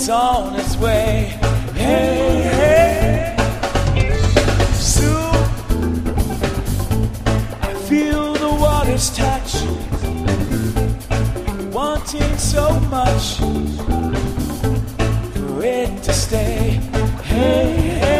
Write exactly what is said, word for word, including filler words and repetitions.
on its way. Hey, hey. Soon I feel the water's touch, wanting so much for it to stay. Hey, hey.